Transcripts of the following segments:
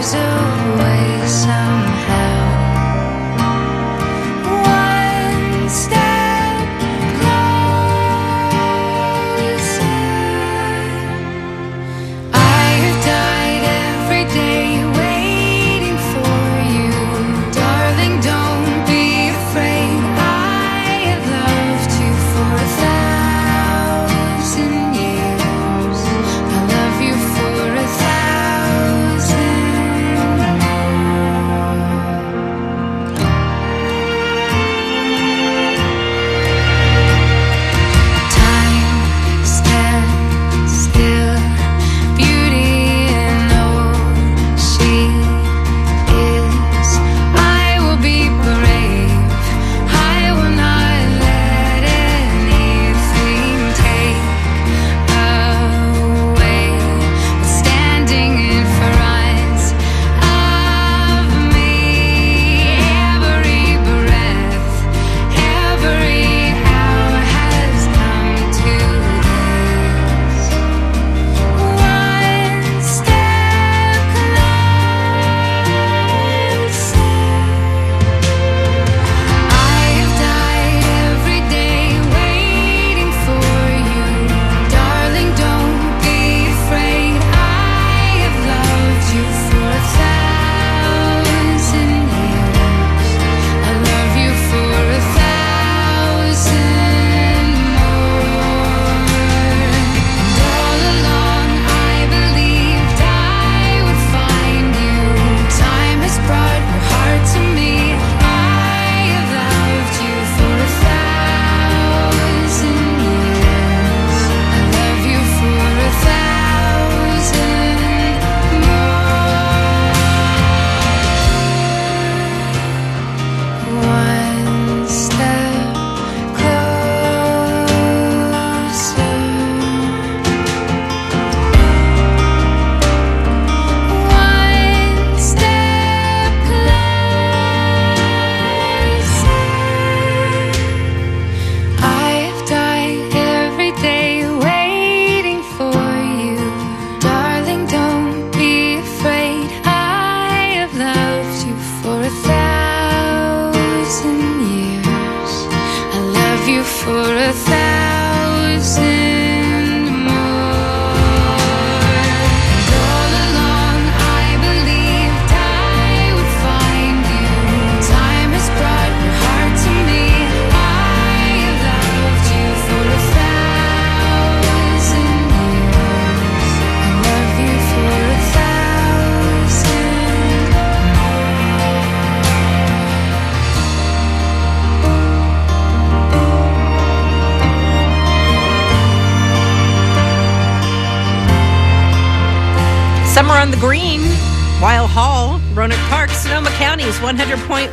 Summer on the Green, Weil Hall, Roanoke Park, Sonoma County's 100.1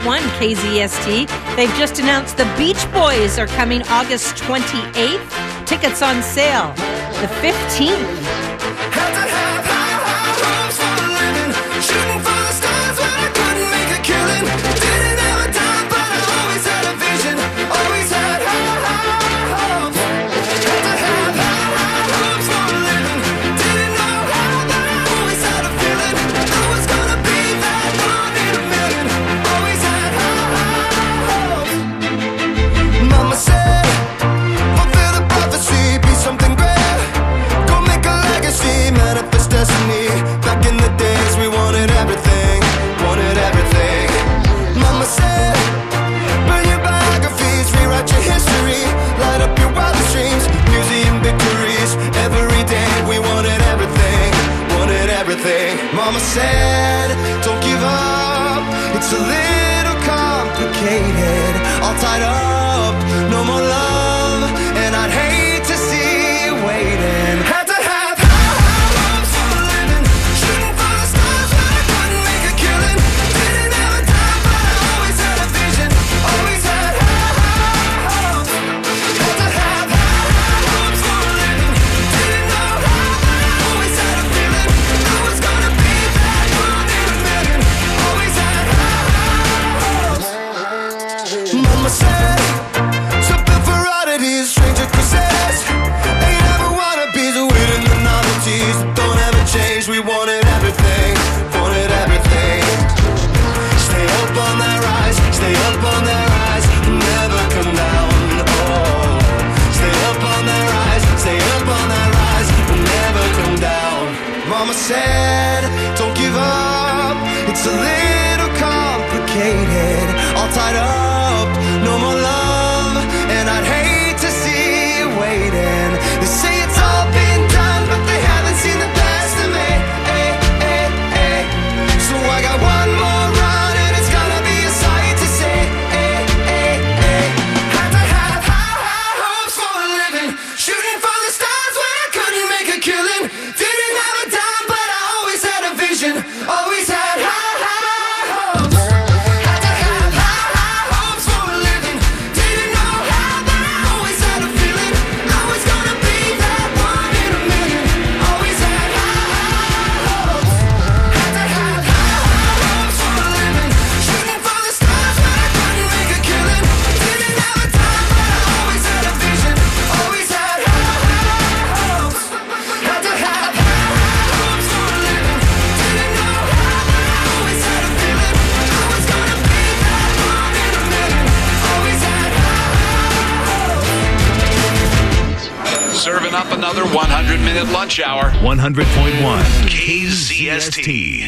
KZST. They've just announced the Beach Boys are coming August 28th. Tickets on sale the 15th. Back in the days we wanted everything, Mama said, burn your biographies, rewrite your history, light up your wildest dreams, museum victories. Every day we wanted everything, Mama said, don't give up, it's a little complicated, all tied up, no more love, and I'd hate to see you waiting. Had to have hopes for a living, shooting for the stars when I couldn't make a killing. Didn't have a time, but I always had a vision, always had hopes. Had to have hopes for a living, didn't know how, but I always had a feeling I was gonna be that one in a million. Always had hopes. Mama said, something for oddities, stranger crusade. just a little complicated. All tied up, no more love, and I'd hate to see you waiting. They say it's all been done, but they haven't seen the best of me. So I got one more run, and it's gonna be a sight to see. Had to have high hopes for a living, shooting for the stars when I couldn't make a killing. Didn't have a dime, but I always had a vision. Always had high hopes. Had to have high hopes for a living. Didn't know how, but I always had a feeling I was gonna be that one in a million. Always had high hopes. Had to have high hopes for a living, shooting for the stars when I couldn't make a killing. Didn't have a time, but I always had a vision. Always had high hopes. Had to have high hopes for a living. Didn't know how, but I always had a feeling I was gonna be that one in a million. Always had high hopes. Serving up another 100-minute lunch hour. 100.1 KZST.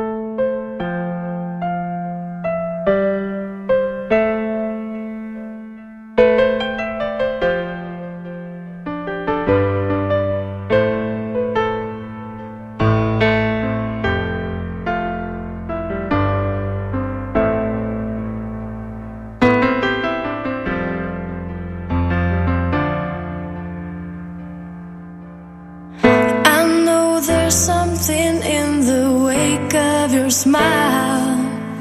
I know there's something in the wake of your smile.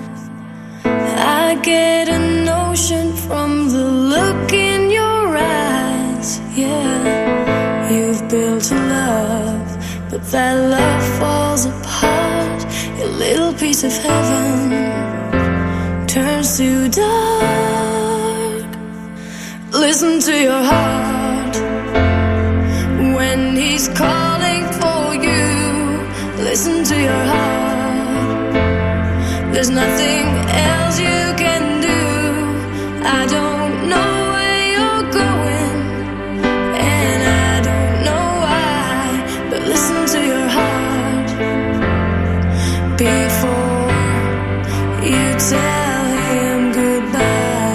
I get a notion from the look in your eyes. Yeah, you've built a love, but that love falls apart. Your little piece of heaven turns to dark. Listen to your heart when he's calling for you. Listen to your heart. There's nothing else you can do. I don't know where you're going, and I don't know why, but listen to your heart before you tell him goodbye.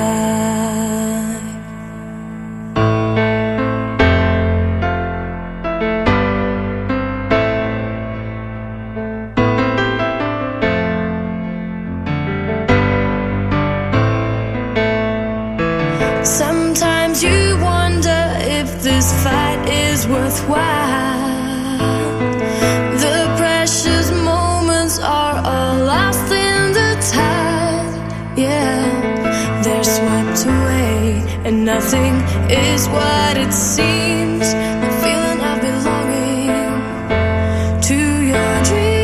Sometimes you wonder if this fight is worthwhile. The precious moments are all lost in the tide. Yeah, they're swept away, and nothing is what it seems. The feeling of belonging to your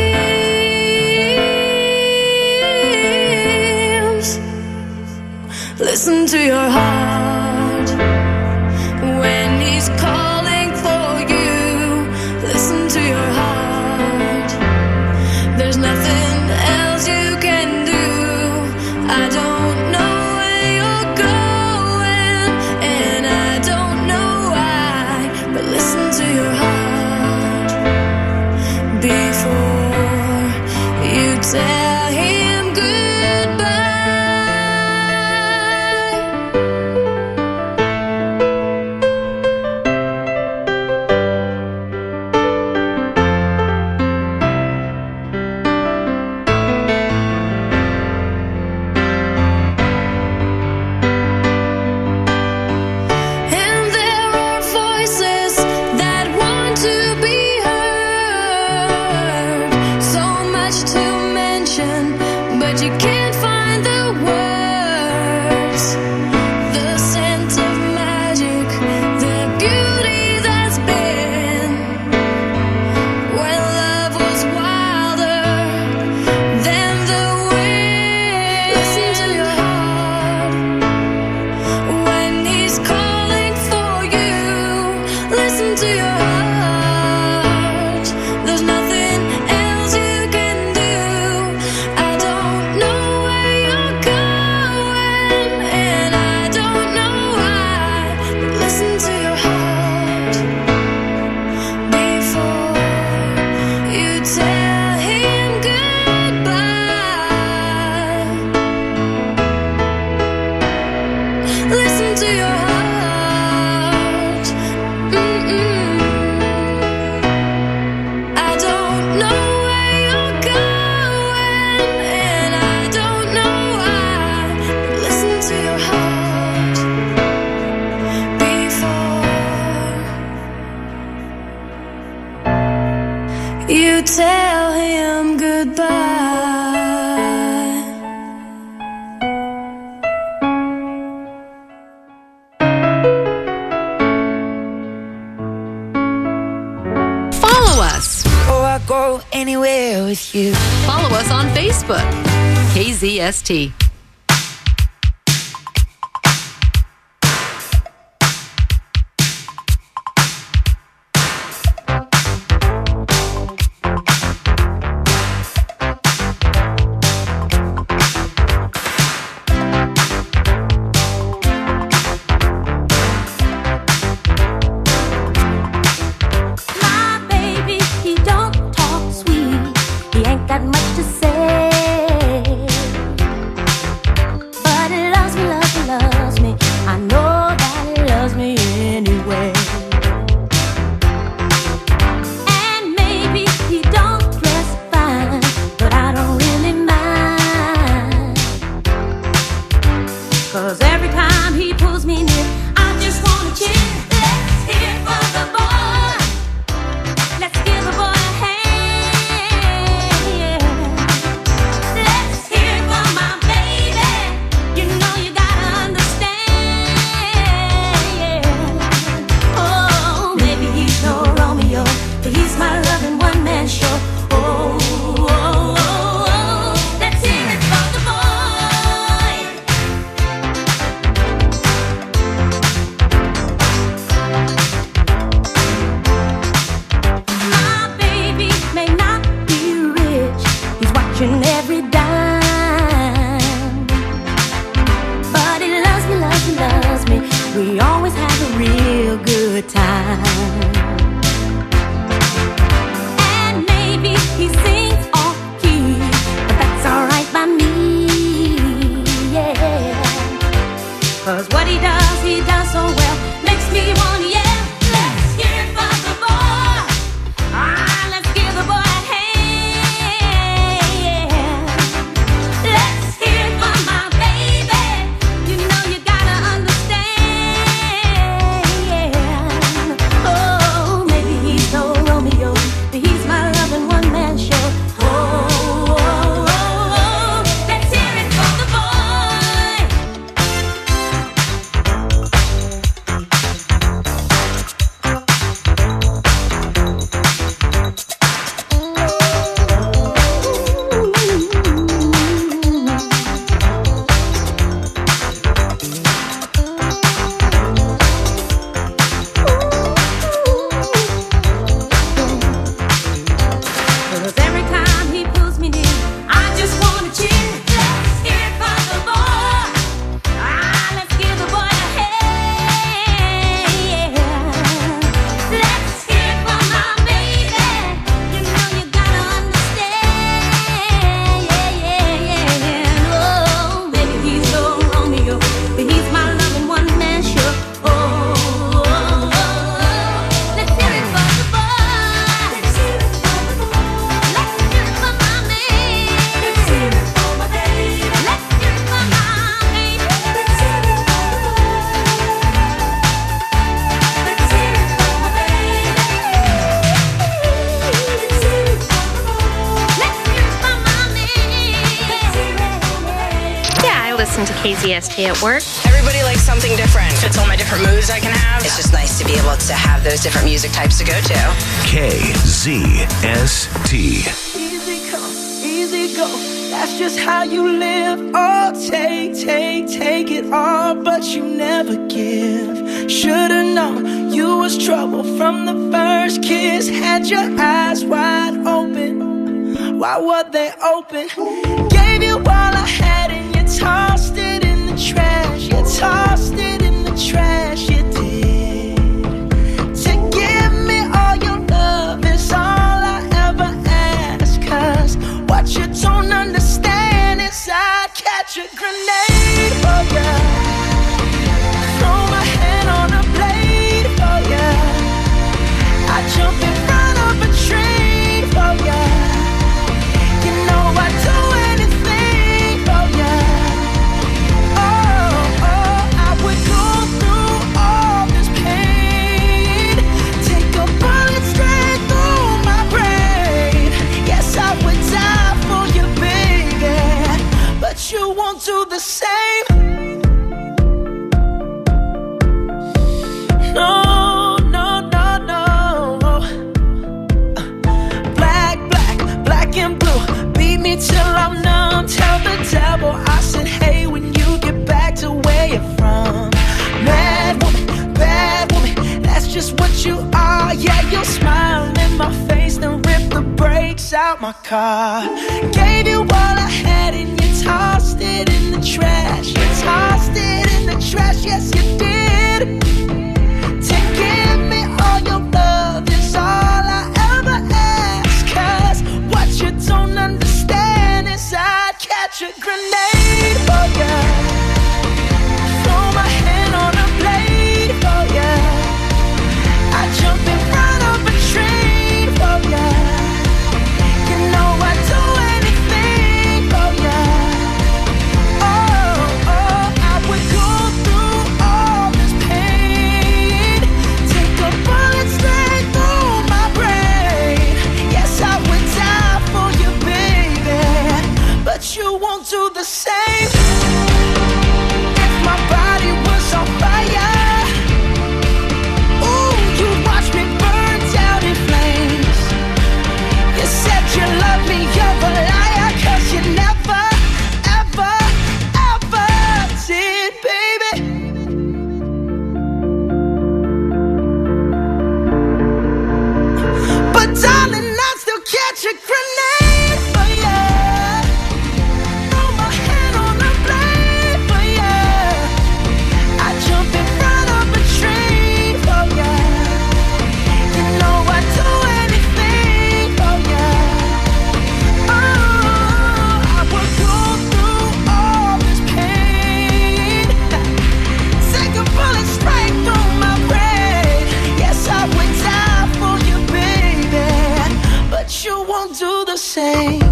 dreams. Listen to your heart when he's calling for you. Listen to your heart. There's nothing else you can do. I don't know where you're going, and I don't know why, but listen to your heart before you tell him goodbye. And there are voices that want to be heard. So much to mention, but you can't find the words. The scent of magic, the beauty that's been when love was wilder than the wind. Listen to your heart when he's calling for you. Listen to your heart. There's nothing else you can do. I don't know like you. Follow us on Facebook. KZST. KZST at work. Everybody likes something different. It's all my different moods I can have. It's just nice to be able to have those different music types to go to. KZST. Easy come, easy go. That's just how you live. Oh, take it all, but you never give. Should've known you was trouble from the first kiss. Had your eyes wide open. Why were they open? Gave you all I had and you tossed it in the trash. You tossed it in the trash, you did. To give me all your love is all I ever ask. Cause what you don't understand is I'd catch a grenade for ya. Throw my hand on a blade for ya. I'd jump in front of a train for ya. You know I'd do anything for ya. Oh, I would go through all this pain. Take a bullet straight through my brain. Yes, I would die for you, baby. But you won't do the same. No. Black and blue. out my car. Gave you all I had and you tossed it in the trash. You tossed it in the trash, yes you did. To give me all your love is all I ever ask. 'Cause what you don't understand is I'd catch a grenade for ya. Throw my hand on a blade for ya. I'd jump in front of a train for ya. You know I'd do anything for ya. Oh, oh, I would go through all this pain. Take a bullet straight through my brain. Yes, I would die for you, baby. But you won't do the same. If my body was on fire, ooh, you watch me burn down in flames. You said you love me, you're a liar, 'cause you never, ever, ever did, baby. But darling, I'd still catch a grenade for ya. Throw my hand on a blade for ya. I'd jump in front of a train for ya. You know I'd do anything for ya. Oh, I would go through all this pain. Take a bullet straight through my brain. Yes, I would die for you, baby. But you won't do the same.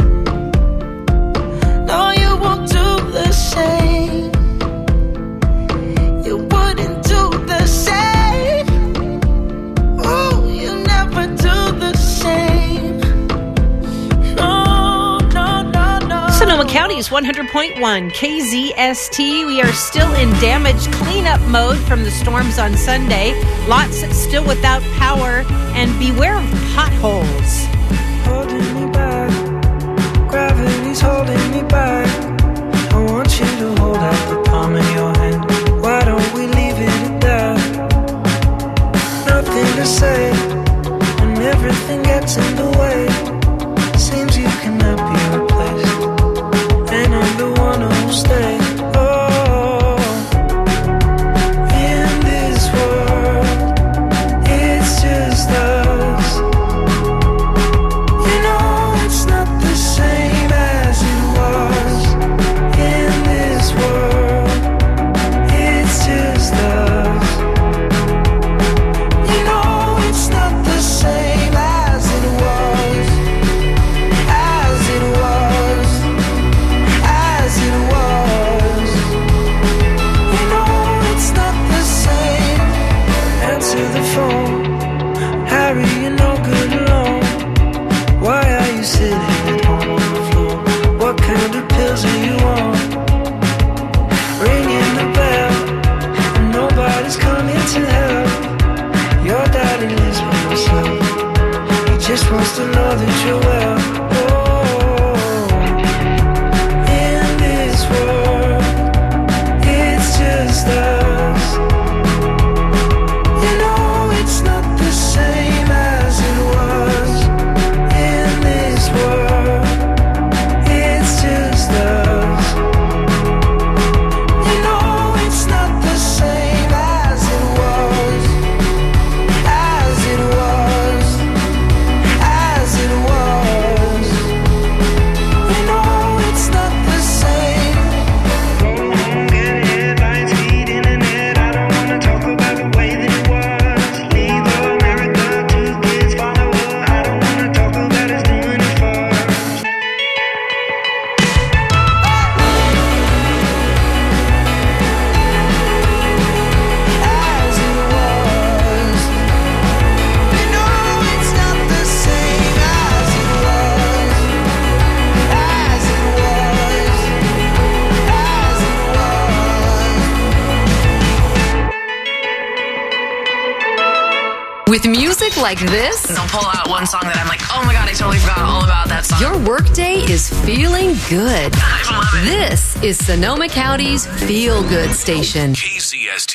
No, you won't do the same. You wouldn't do the same. Ooh, you never do the same. No, no, no, no. Sonoma County's 100.1 KZST. We are still in damage cleanup mode from the storms on Sunday. Lots still without power, and beware of potholes. Holding me back, gravity's holding me back. I want you to hold out the palm of your hand. Why don't we leave it at that? Nothing to say, and everything gets in the way. Seems you cannot be replaced, and I'm the one who'll stay. Oh, in this world, it's just us. You know it's not the same as it was. In this world, it's just us. You know it's not the same as it was. As it was. As it was. You know it's not the same. Answer the phone. Harry, you're no good alone. Why are you sitting at home on the floor? What kind of pills are you on? Ringing the bell, and nobody's coming to help. Your daddy lives by himself. He just wants to know that you're well. Oh, in this world, it's just us. You know it's not the same as it was. In this world, it's just us. You know it's not the same as it was. As it was. As it was. You know it's not the same. Go home, get headlines, feed internet. I don't wanna talk about the way that it was. Leave America, 2 kids follow her. I don't wanna talk about us doing it first. As it was. You know it's not the same as it was. As it was. As it was. With music like this, I'll pull out one song that I'm like, oh my god, I totally forgot all about that song. your workday is feeling good. I love it. This is Sonoma County's Feel Good Station. KZST.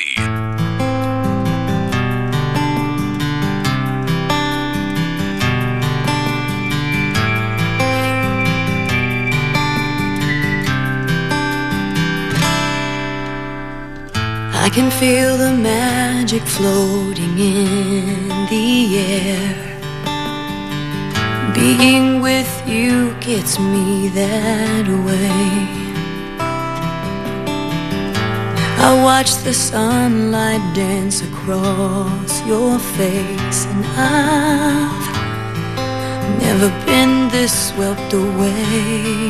can feel the magic floating in the air. Being with you gets me that way. I watch the sunlight dance across your face, and I've never been this swept away.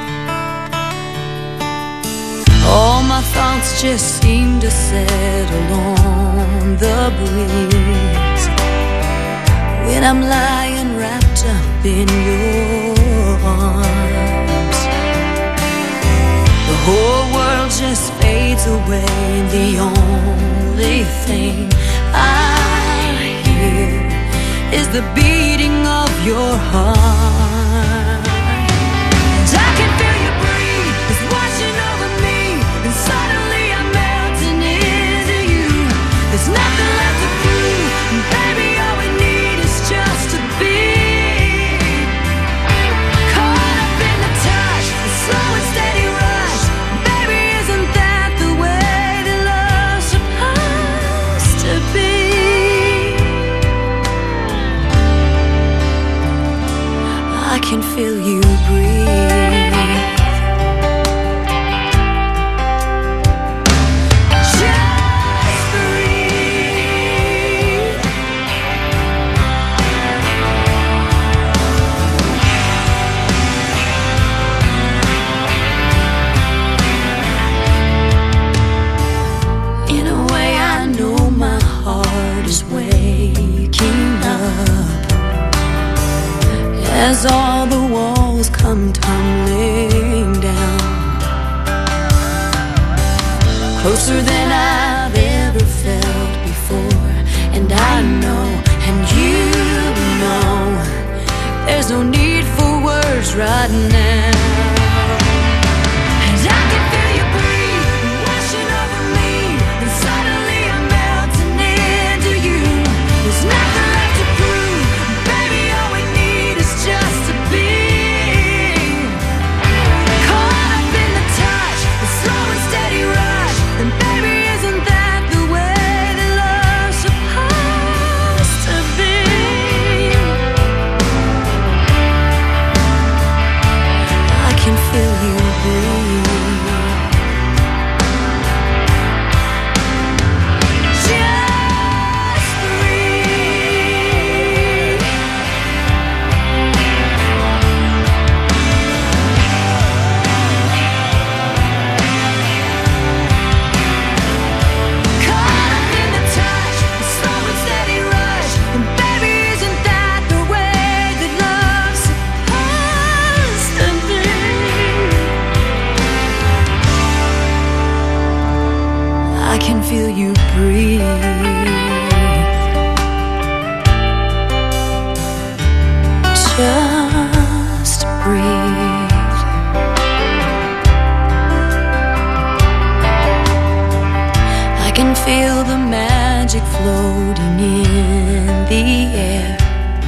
All my thoughts just seem to settle on the breeze when I'm lying wrapped up in your arms. The whole world just fades away, and the only thing I hear is the beating of your heart. And I can feel you breathe, it's washing over me, and suddenly I'm melting into you. There's nothing left to prove, and baby, all we need is just to be caught up in the touch, the slow and steady rush. Baby, isn't that the way that love's supposed to be? I can feel you breathe. Just breathe. In a way, I know my heart is waking up as all the walls come tumbling down, closer than I've ever felt before. And I know, and you know, there's no need for words right now. And I can feel you breathe, washing over me, and suddenly I'm melting into you. There's nothing left to prove, baby, all we need is just to be caught up in the touch, the slow and steady rush. And baby, isn't that the way that love's supposed to be? I can feel you breathe. Just breathe. Caught up in the touch, the slow and steady rush. And baby, isn't that the way that love's supposed to be? I can feel you breathe. Just breathe. I can feel the magic floating in the air.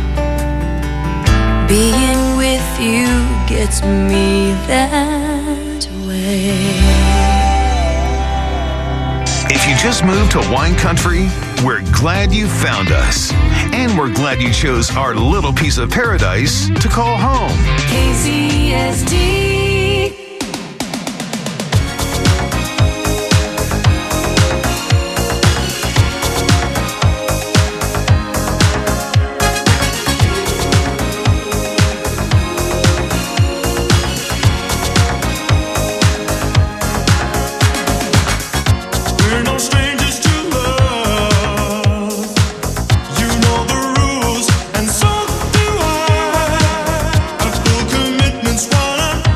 Being with you gets me that way. If you just moved to wine country, we're glad you found us. And we're glad you chose our little piece of paradise to call home. KZST. We're no strangers to love. You know the rules, and so do I. Our full commitment's what I'm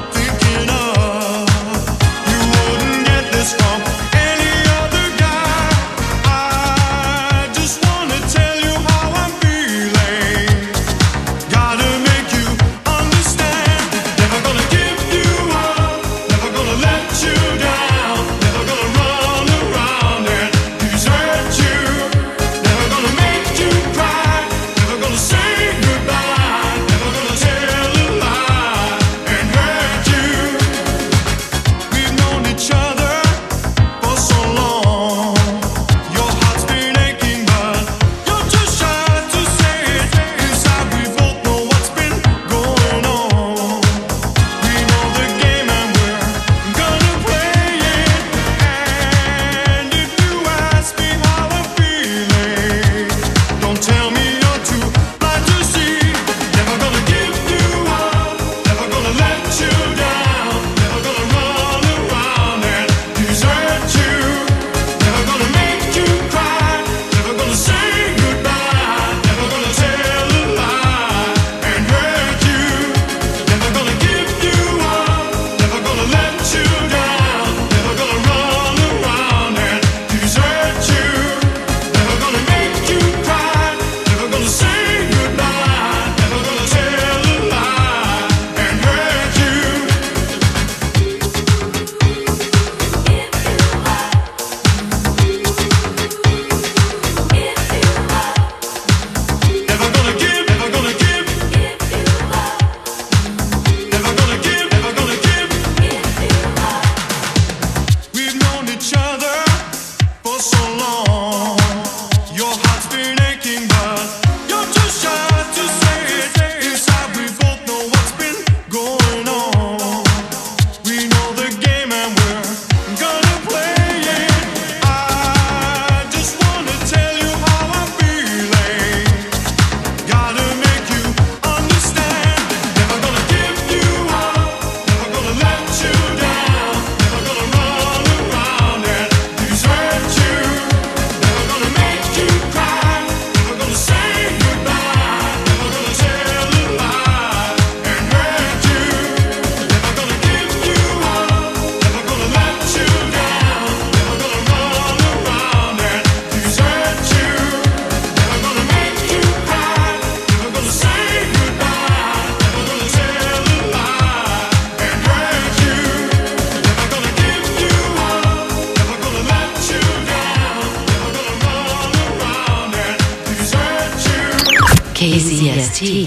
KZST.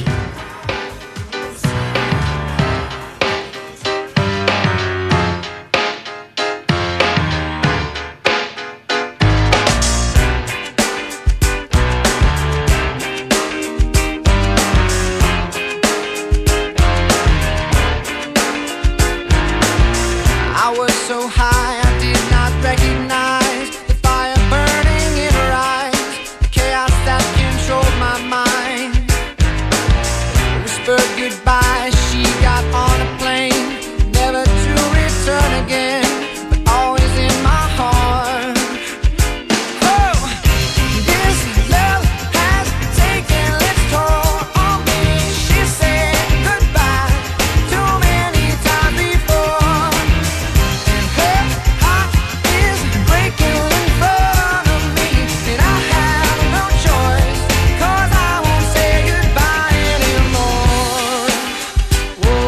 I was so high, I did not recognize the fire burning in her eyes, the chaos that controlled my mind. Whispered goodbye, she got on a plane, never to return again, but always in my heart. Oh, this love has taken its toll on me. She said goodbye too many times before. Her heart is breaking in front of me, and I have no choice, 'cause I won't say goodbye anymore. Whoa,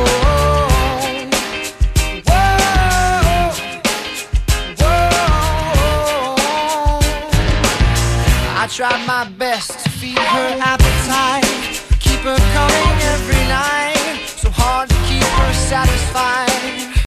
whoa, whoa. I tried my best to feed her appetite, keep her coming every night, so hard to keep her satisfied.